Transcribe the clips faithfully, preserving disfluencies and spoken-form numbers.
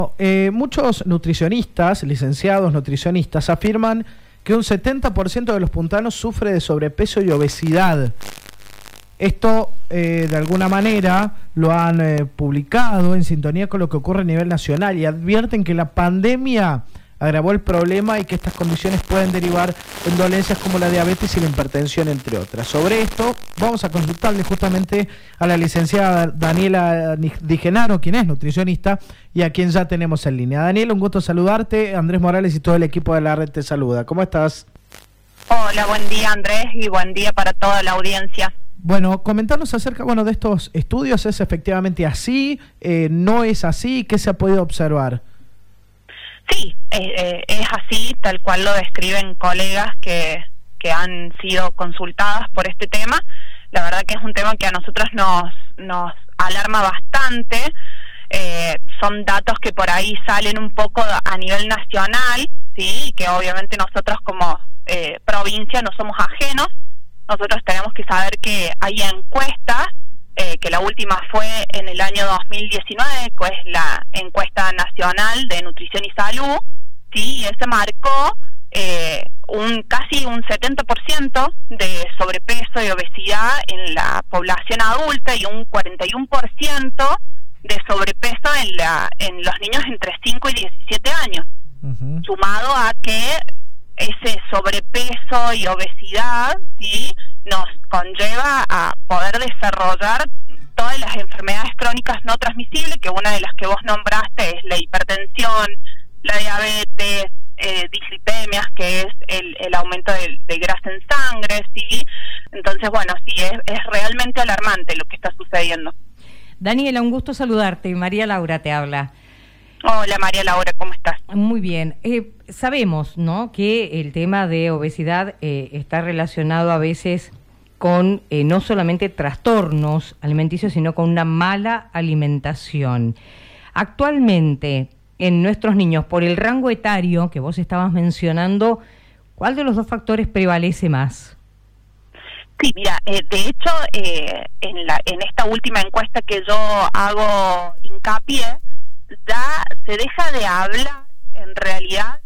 Eh, muchos nutricionistas, licenciados nutricionistas, afirman que un setenta por ciento de los puntanos sufre de sobrepeso y obesidad. Esto, eh, de alguna manera, lo han eh, publicado en sintonía con lo que ocurre a nivel nacional y advierten que la pandemia agravó el problema y que estas condiciones pueden derivar en dolencias como la diabetes y la hipertensión, entre otras. Sobre esto vamos a consultarle justamente a la licenciada Daniela Di Genaro, quien es nutricionista y a quien ya tenemos en línea. Daniela, un gusto saludarte. Andrés Morales y todo el equipo de la red te saluda. ¿Cómo estás? Hola, buen día Andrés y buen día para toda la audiencia. Bueno, comentarnos acerca bueno, de estos estudios. ¿Es efectivamente así? Eh, ¿No es así? ¿Qué se ha podido observar? Sí, eh, es así, tal cual lo describen colegas que, que han sido consultadas por este tema. La verdad que es un tema que a nosotros nos, nos alarma bastante. Eh, son datos que por ahí salen un poco a nivel nacional, sí, que obviamente nosotros como eh, provincia no somos ajenos. Nosotros tenemos que saber que hay encuestas, eh, que la última fue en el año dos mil diecinueve, que es la encuesta nacional de nutrición y salud, sí, y ese marcó eh, un casi un setenta por ciento de sobrepeso y obesidad en la población adulta y un cuarenta y uno por ciento de sobrepeso en la en los niños entre cinco y diecisiete años, uh-huh. Sumado a que ese sobrepeso y obesidad, sí, nos conlleva a poder desarrollar todas las enfermedades crónicas no transmisibles, que una de las que vos nombraste es la hipertensión, la diabetes, eh, dislipemias, que es el, el aumento de, de grasa en sangre, sí. Entonces, bueno, sí, es, es realmente alarmante lo que está sucediendo. Daniela, un gusto saludarte. María Laura te habla. Hola María Laura, ¿cómo estás? Muy bien. Eh, sabemos, ¿no?, que el tema de obesidad eh, está relacionado a veces con eh, no solamente trastornos alimenticios, sino con una mala alimentación. Actualmente, en nuestros niños, por el rango etario que vos estabas mencionando, ¿cuál de los dos factores prevalece más? Sí, mira, eh, de hecho, eh, en, la, en esta última encuesta que yo hago hincapié, ya se deja de hablar en realidad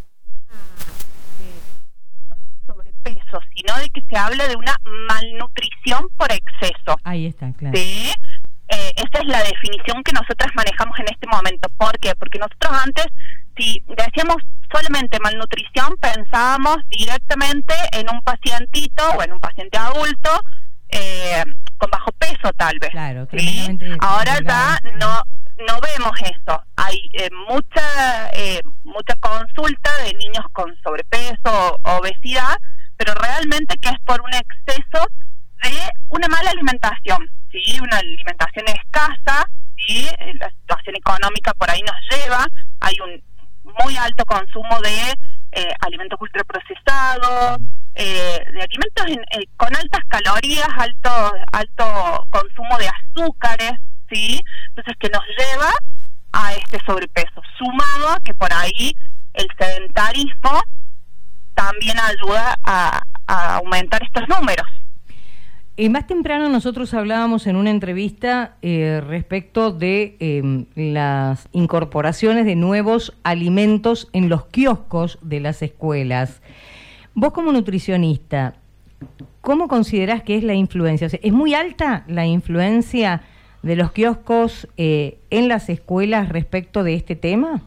de sobrepeso, sino de que se habla de una malnutrición por exceso. Ahí está, claro. ¿Sí? Eh, esa es la definición que nosotros manejamos en este momento. ¿Por qué? Porque nosotros antes, si decíamos solamente malnutrición, pensábamos directamente en un pacientito o en un paciente adulto eh, con bajo peso tal vez. Claro, ¿sí? Ahora ya no no vemos eso. Hay eh, mucha eh, mucha consulta de niños con sobrepeso o obesidad, pero realmente que es por un exceso de una mala alimentación, sí, una alimentación escasa, sí, la situación económica por ahí nos lleva, hay un muy alto consumo de eh, alimentos ultraprocesados, eh, de alimentos en, eh, con altas calorías, alto alto consumo de azúcares, sí, entonces que nos lleva a este sobrepeso, sumado a que por ahí el sedentarismo también ayuda a, a aumentar estos números. Y más temprano nosotros hablábamos en una entrevista eh, respecto de eh, las incorporaciones de nuevos alimentos en los kioscos de las escuelas. Vos como nutricionista, ¿cómo considerás que es la influencia? O sea, ¿es muy alta la influencia de los kioscos eh, en las escuelas respecto de este tema?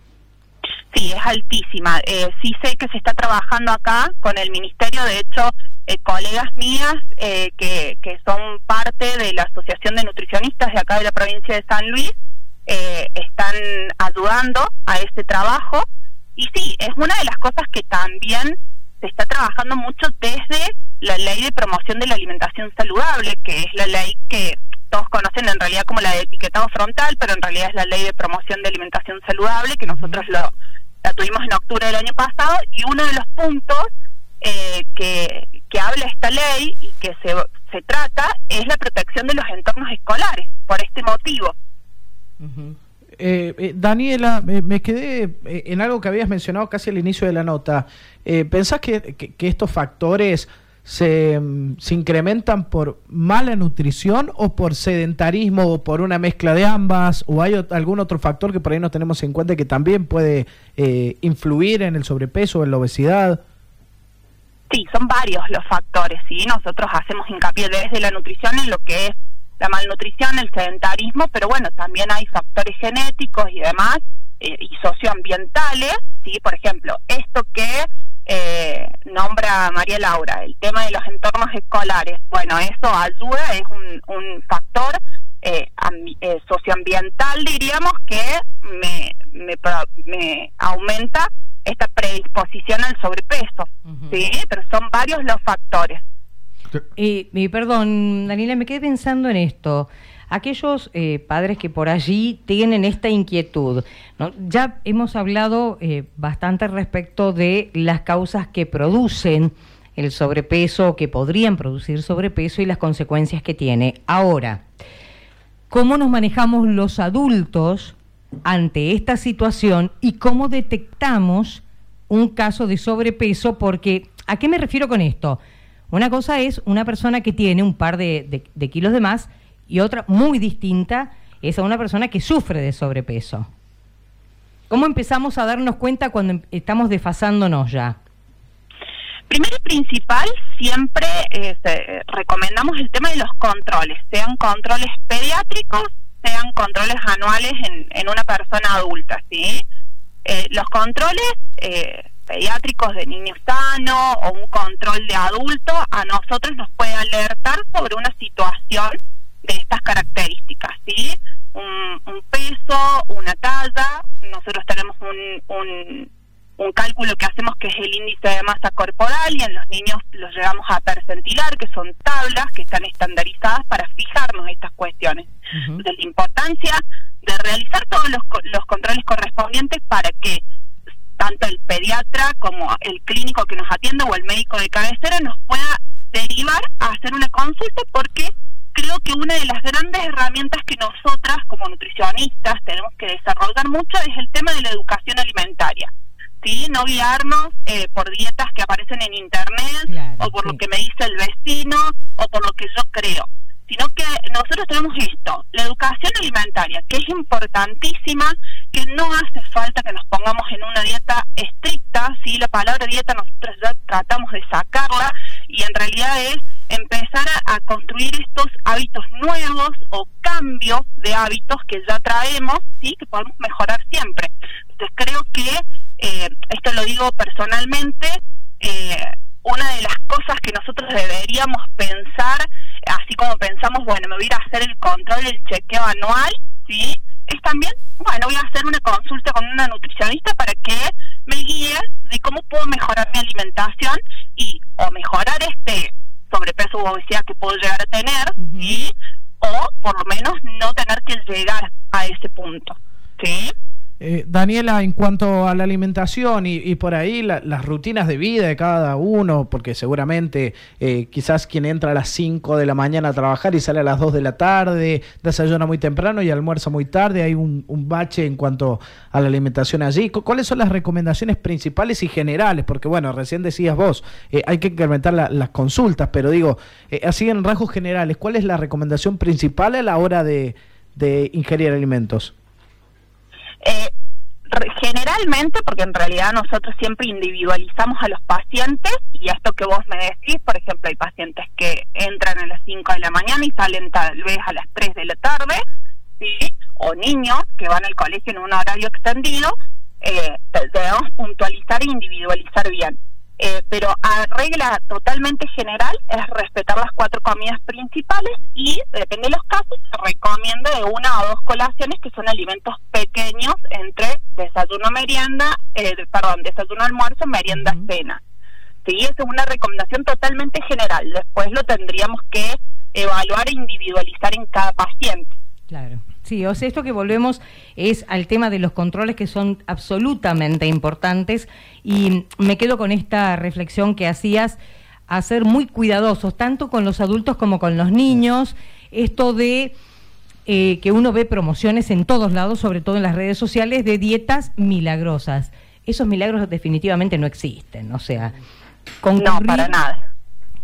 Sí, es altísima. Eh, sí sé que se está trabajando acá con el ministerio, de hecho, eh, colegas mías eh, que, que son parte de la Asociación de Nutricionistas de acá de la provincia de San Luis, eh, están ayudando a este trabajo. Y sí, es una de las cosas que también se está trabajando mucho desde la Ley de Promoción de la Alimentación Saludable, que es la ley que todos conocen en realidad como la de etiquetado frontal, pero en realidad es la Ley de Promoción de Alimentación Saludable, que nosotros lo, la tuvimos en octubre del año pasado, y uno de los puntos eh, que, que habla esta ley y que se, se trata es la protección de los entornos escolares, por este motivo. Uh-huh. Eh, eh, Daniela, me, me quedé eh, en algo que habías mencionado casi al inicio de la nota. Eh, ¿Pensás que, que, que estos factores se, se incrementan por mala nutrición o por sedentarismo o por una mezcla de ambas, o hay algún otro factor que por ahí no tenemos en cuenta que también puede eh, influir en el sobrepeso o en la obesidad? Sí, son varios los factores, ¿sí? Nosotros hacemos hincapié desde la nutrición en lo que es la malnutrición, el sedentarismo, pero bueno, también hay factores genéticos y demás, eh, y socioambientales, ¿sí? Por ejemplo, esto que eh, nombra María Laura, el tema de los entornos escolares, bueno, eso ayuda, es un, un factor eh, ambi- eh, socioambiental, diríamos, que me, me, me aumenta esta predisposición al sobrepeso, uh-huh. ¿sí? Pero son varios los factores. Y, y perdón, Daniela, me quedé pensando en esto. Aquellos eh, padres que por allí tienen esta inquietud, ¿no? Ya hemos hablado eh, bastante respecto de las causas que producen el sobrepeso, que podrían producir sobrepeso y las consecuencias que tiene. Ahora, ¿cómo nos manejamos los adultos ante esta situación y cómo detectamos un caso de sobrepeso? Porque, ¿a qué me refiero con esto? Una cosa es una persona que tiene un par de, de, de kilos de más y otra muy distinta es a una persona que sufre de sobrepeso. ¿Cómo empezamos a darnos cuenta cuando estamos desfasándonos ya? Primero y principal, siempre eh, recomendamos el tema de los controles, sean controles pediátricos, sean controles anuales en, en una persona adulta, ¿sí? Eh, los controles eh, pediátricos de niño sano o un control de adulto a nosotros nos puede alertar sobre una situación de estas características, ¿sí? Un, un peso, una talla, nosotros tenemos un, un, un cálculo que hacemos que es el índice de masa corporal y en los niños los llegamos a percentilar, que son tablas que están estandarizadas para fijarnos estas cuestiones. Uh-huh. Entonces, la importancia de realizar todos los, los controles correspondientes para que tanto el pediatra como el clínico que nos atiende o el médico de cabecera nos pueda derivar a hacer una consulta, porque creo que una de las grandes herramientas que nosotras como nutricionistas tenemos que desarrollar mucho es el tema de la educación alimentaria, ¿sí? No guiarnos eh, por dietas que aparecen en internet, claro, o por sí. lo que me dice el vecino o por lo que yo creo, sino que nosotros tenemos esto, la educación alimentaria, que es importantísima, que no hace falta que nos pongamos en una dieta estricta, ¿sí? La palabra dieta nosotros ya tratamos de sacarla y en realidad es empezar a, a construir estos hábitos nuevos o cambios de hábitos que ya traemos, ¿sí? Que podemos mejorar siempre. Entonces creo que, eh, esto lo digo personalmente, eh, una de las cosas que nosotros deberíamos pensar, así como pensamos, bueno, me voy a ir a hacer el control, el chequeo anual, ¿sí? Es también, bueno, voy a hacer una consulta con una nutricionista para que me guíe de cómo puedo mejorar mi alimentación y o mejorar este sobrepeso u obesidad que puedo llegar a tener, uh-huh. ¿sí? O por lo menos no tener que llegar a ese punto, ¿sí? Eh, Daniela, en cuanto a la alimentación y, y por ahí la, las rutinas de vida de cada uno, porque seguramente eh, quizás quien entra a las cinco de la mañana a trabajar y sale a las dos de la tarde, desayuna muy temprano y almuerza muy tarde, hay un, un bache en cuanto a la alimentación allí. ¿Cuáles son las recomendaciones principales y generales? Porque bueno, recién decías vos, eh, hay que incrementar la, las consultas, pero digo, eh, así en rasgos generales, ¿cuál es la recomendación principal a la hora de, de ingerir alimentos? Eh, generalmente, porque en realidad nosotros siempre individualizamos a los pacientes, y esto que vos me decís, por ejemplo, hay pacientes que entran a las cinco de la mañana y salen tal vez a las tres de la tarde, ¿sí? O niños que van al colegio en un horario extendido, eh, debemos puntualizar e individualizar bien. Eh, pero a regla totalmente general es respetar las cuatro comidas principales y, depende de los casos, se recomienda de una o dos colaciones que son alimentos pequeños entre desayuno, merienda, eh, perdón, desayuno, almuerzo, merienda, uh-huh. cena. Sí, esa es una recomendación totalmente general. Después lo tendríamos que evaluar e individualizar en cada paciente. Claro. Sí, o sea, esto que volvemos es al tema de los controles, que son absolutamente importantes, y me quedo con esta reflexión que hacías, a ser muy cuidadosos, tanto con los adultos como con los niños, esto de eh, que uno ve promociones en todos lados, sobre todo en las redes sociales, de dietas milagrosas. Esos milagros definitivamente no existen, o sea, concurrir, no, para nada.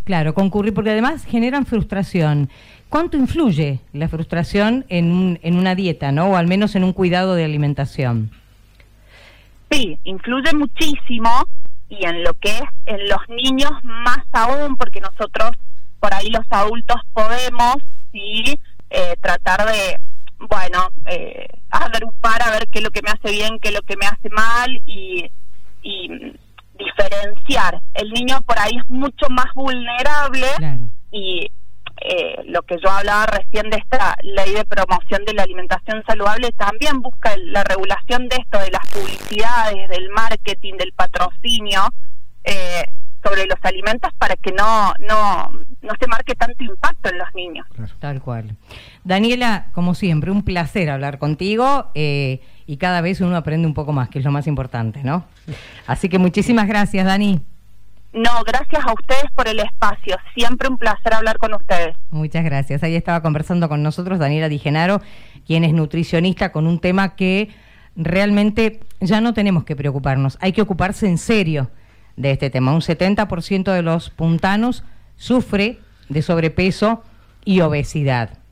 Claro, concurrir, porque además generan frustración. ¿Cuánto influye la frustración en, un, en una dieta, ¿no? O al menos en un cuidado de alimentación. Sí, influye muchísimo, y en lo que es en los niños más aún, porque nosotros por ahí los adultos podemos sí eh, tratar de, bueno, eh, agrupar a ver qué es lo que me hace bien, qué es lo que me hace mal, y, y diferenciar. El niño por ahí es mucho más vulnerable, claro. y eh, lo que yo hablaba recién de esta ley de promoción de la alimentación saludable también busca la regulación de esto, de las publicidades, del marketing, del patrocinio eh, sobre los alimentos, para que no, no, no se marque tanto impacto en los niños. Claro. Tal cual. Daniela, como siempre, un placer hablar contigo, eh, y cada vez uno aprende un poco más, que es lo más importante, ¿no? Así que muchísimas gracias, Dani. No, gracias a ustedes por el espacio. Siempre un placer hablar con ustedes. Muchas gracias. Ahí estaba conversando con nosotros Daniela Di Genaro, quien es nutricionista, con un tema que realmente ya no tenemos que preocuparnos. Hay que ocuparse en serio de este tema. Un setenta por ciento de los puntanos sufre de sobrepeso y obesidad.